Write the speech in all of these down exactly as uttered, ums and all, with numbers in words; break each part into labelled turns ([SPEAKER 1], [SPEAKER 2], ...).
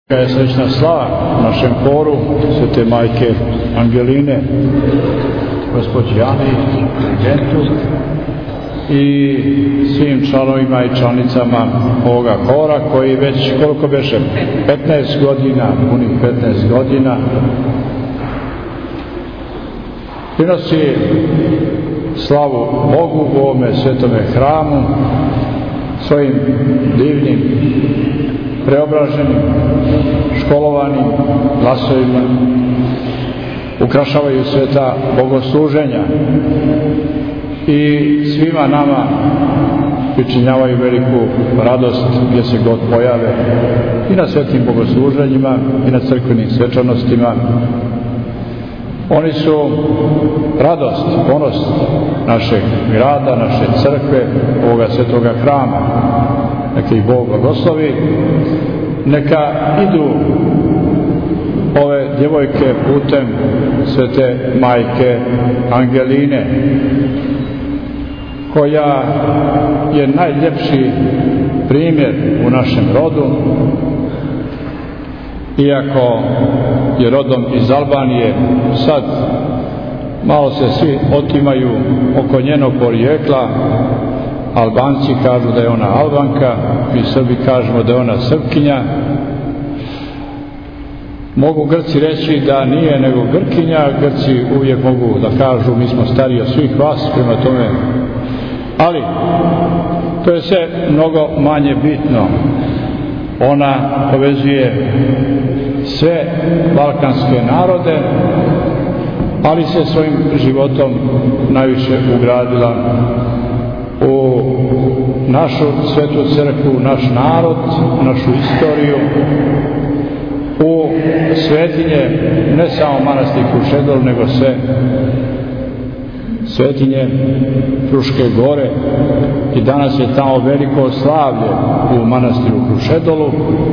[SPEAKER 1] Je srećna slava našem koru Svete Majke Angeline, gospođi Ani, dirigentu i svim članovima i članicama ovoga kora koji već koliko beše petnaest godina, punih petnaest godina prinosi slavu Bogu u ovome svetome hramu svojim divnim, preobraženim, školovanim glasovima, ukrašavaju sveta bogosluženja i svima nama pričinjavaju veliku radost gdje se god pojave i na svetim bogosluženjima i na crkvenim svečanostima. Oni su radost, ponos našeg grada, naše crkve, ovoga svetoga hrama. Neka ih Bog blagoslovi, neka idu ove djevojke putem Svete Majke Angeline, koja je najljepši primjer u našem rodu, iako je rodom iz Albanije. Sad malo se svi otimaju oko njenog porijekla. Albanci kažu da je ona Albanka, mi Srbi kažemo da je ona Srpkinja. Mogu Grci reći da nije nego Grkinja, Grci uvijek mogu da kažu mi smo stariji od svih vas, prema tome. Ali to je sve mnogo manje bitno. Ona povezuje sve balkanske narode, ali se svojim životom najviše ugradila u našu svetu crkvu, naš narod, našu istoriju, u svetinje, ne samo manastir Krušedol, nego sve svetinje Fruške gore, i danas je tamo veliko slavlje u manastiru Krušedolu,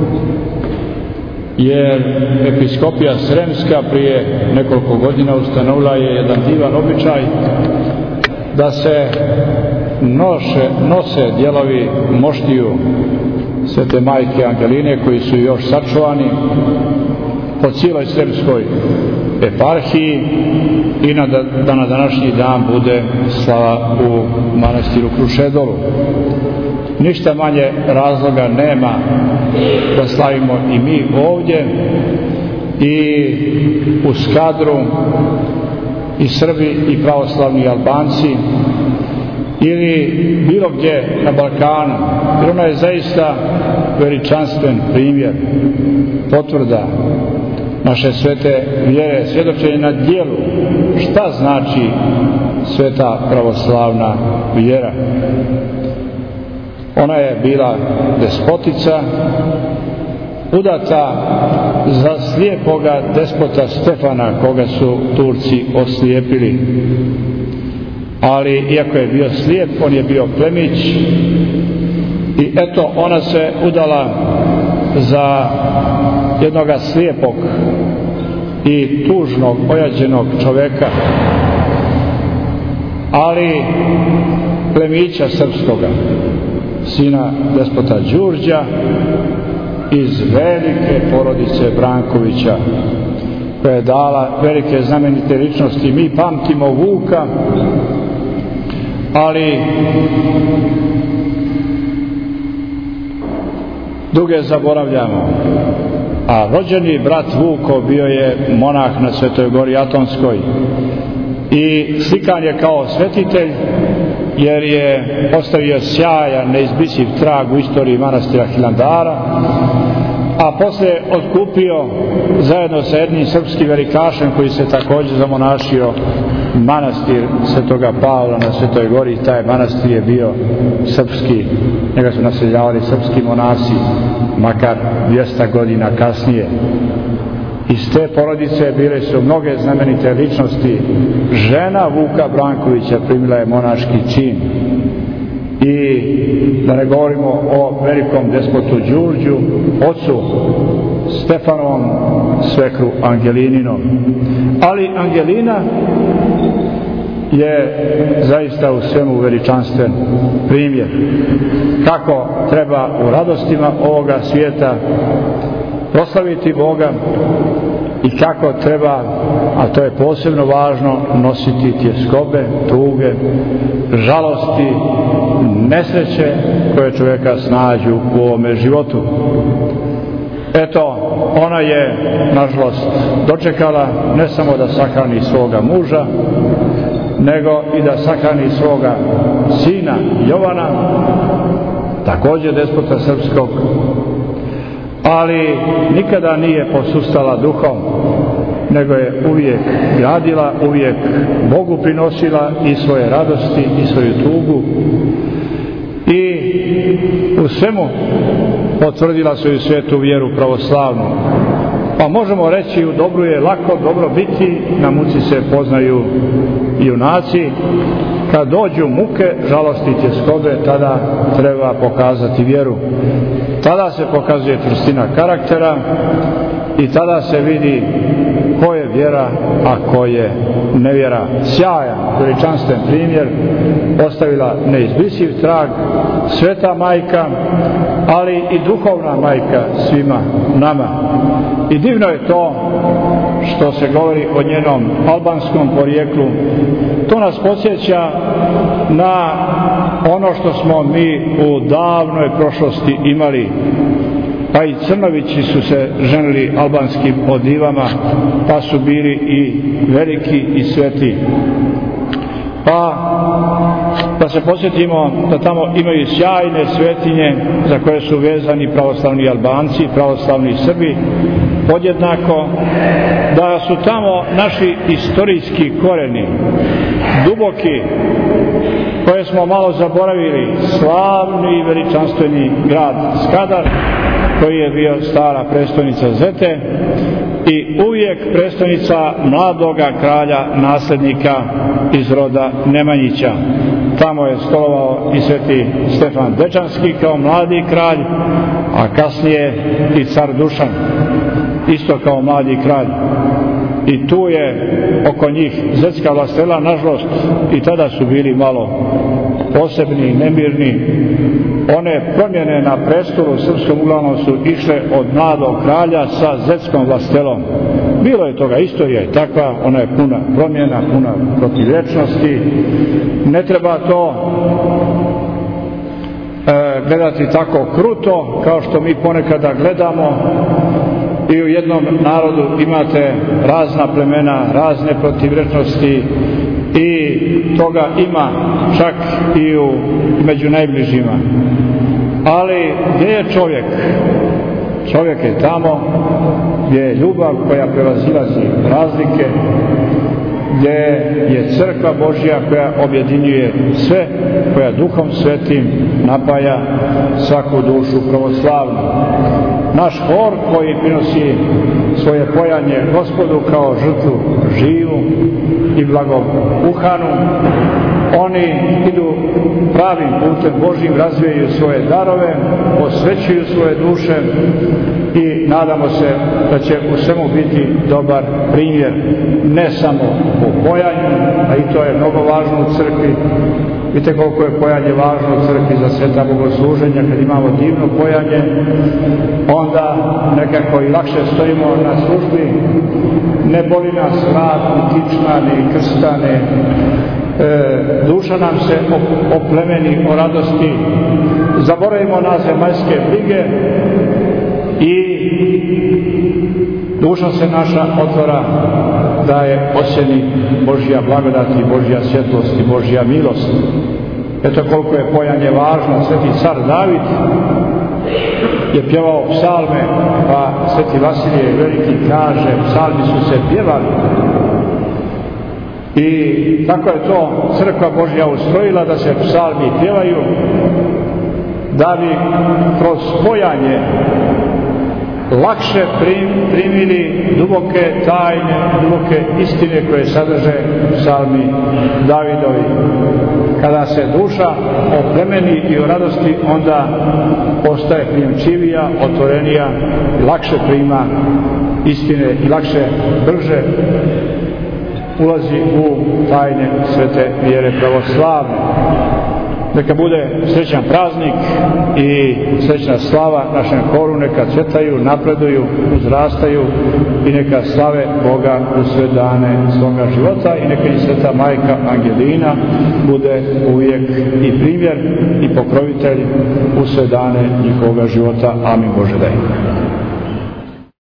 [SPEAKER 1] jer episkopija Sremska prije nekoliko godina ustanovila je jedan divan običaj da se noše, nose dijelovi moštiju Svete Majke Angeline koji su još sačuvani po cijeloj sremskoj eparhiji i na, da na današnji dan bude slava u manastiru Krušedolu. Ništa manje razloga nema da slavimo i mi ovdje, i u Skadru, i Srbi, i pravoslavni Albanci, ili bilo gdje na Balkanu, jer ona je zaista veličanstven primjer, potvrda naše svete vjere, svjedočenje na djelu šta znači sveta pravoslavna vjera. Ona je bila despotica, udata za slijepoga despota Stefana, koga su Turci oslijepili. Ali iako je bio slijep, on je bio plemić, i eto ona se udala za jednoga slijepog i tužnog, ojađenog čoveka, ali plemića srpskoga, sina despota Đurđa iz velike porodice Brankovića, koja je dala velike znamenite ličnosti. Mi pamtimo Vuka, ali druge zaboravljamo. A rođeni brat Vuko bio je monah na Svetoj gori Atonskoj i slikan je kao svetitelj, jer je ostavio sjajan, neizbrisiv trag u istoriji manastira Hilandara, a poslije otkupio zajedno sa jednim srpskim velikašem koji se također zamonašio manastir Svetoga Pavla na Svetoj gori. Taj manastir je bio srpski, njega su naseljavali srpski monasi, makar dvjesto godina kasnije. Iz te porodice bile su mnoge znamenite ličnosti. Žena Vuka Brankovića primila je monaški čin. I da ne govorimo o velikom despotu Đurđu, ocu Stefanovom, svekru Angelininom. Ali Angelina je zaista u svemu veličanstven primjer kako treba u radostima ovoga svijeta proslaviti Boga i kako treba, a to je posebno važno, nositi tjeskobe, tuge, žalosti, nesreće koje čovjeka snađu u ovome životu. Eto, ona je, nažalost, dočekala ne samo da sahrani svoga muža, nego i da sahrani svoga sina Jovana, također despota srpskog, ali nikada nije posustala duhom, nego je uvijek gradila, uvijek Bogu prinosila i svoje radosti i svoju tugu i u svemu potvrdila svoju svetu vjeru pravoslavnu. Pa možemo reći, u dobru je lako dobro biti, na muci se poznaju junaci. Kad dođu muke, žalosti i tjeskobe, tada treba pokazati vjeru. Tada se pokazuje čvrstina karaktera i tada se vidi ko je vjera, a ko je nevjera. Sjajan, veličanstven primjer ostavila neizbrisiv trag sveta majka, ali i duhovna majka svima nama. I divno je to što se govori o njenom albanskom porijeklu. To nas podsjeća na ono što smo mi u davnoj prošlosti imali. Pa i Crnovići su se ženili albanskim odivama, pa su bili i veliki i sveti. Pa da se podsjetimo da tamo imaju sjajne svetinje za koje su vezani pravoslavni Albanci, pravoslavni Srbi, podjednako, da su tamo naši istorijski koreni, duboki, koje smo malo zaboravili, slavni i veličanstveni grad Skadar, koji je bio stara prestolnica Zete i uvijek prestolnica mladoga kralja, naslednika iz roda Nemanjića. Tamo je stolovao i sveti Stefan Dečanski kao mladi kralj, a kasnije i car Dušan, isto kao mladi kralj. I tu je oko njih zetska vlastela, nažalost, i tada su bili malo posebni i nemirni. One promjene na prestolu srpskom uglavnom su išle od mladog kralja sa zetskom vlastelom. Bilo je toga, istorija je takva, ona je puna promjena, puna protivječnosti. Ne treba to e, gledati tako kruto kao što mi ponekada gledamo. I u jednom narodu imate razna plemena, razne protivrečnosti i toga ima čak i u, među najbližima. Ali gdje je čovjek? Čovjek je tamo gdje je ljubav koja prevazilazi razlike, gdje je crkva Božja koja objedinjuje sve, koja duhom svetim napaja svaku dušu pravoslavnu. Naš hor koji prinosi svoje pojanje Gospodu kao žrtvu živu i blagopuhanu, oni idu pravim putem Božjim, razvijaju svoje darove, osvećuju svoje duše i nadamo se da će u svemu biti dobar primjer, ne samo u pojanju, a i to je mnogo važno u crkvi. Vidite koliko je pojanje važno u crkvi za sveta bogosluženja. Kad imamo divno pojanje, onda nekako i lakše stojimo na službi, ne boli nas vrat, ni kičma, ni krsta, ni e, duša nam se oplemeni o radosti, zaboravimo na zemaljske brige i duša se naša otvora da je osjeni Božja blagodat i Božja svjetlost i Božja milost. Eto koliko je pojanje važno. Sveti car David je pjevao psalme, pa sveti Vasilije veliki kaže, psalmi su se pjevali. I tako je to crkva Božja ustrojila da se psalmi pjevaju, da bi kroz pojanje lakše primili duboke tajne, duboke istine koje sadrže psalmi Davidovi. Kada se duša oplemeni i o radosti, onda postaje primčivija, otvorenija, lakše prima istine i lakše, brže ulazi u tajne svete vjere pravoslavne. Neka bude srećan praznik i srećna slava našem horu, neka cvjetaju, napreduju, uzrastaju i neka slave Boga u sve dane svoga života i neka im sveta majka Angelina bude uvijek i primjer i pokrovitelj u sve dane njihovoga života. Amin Bože daj.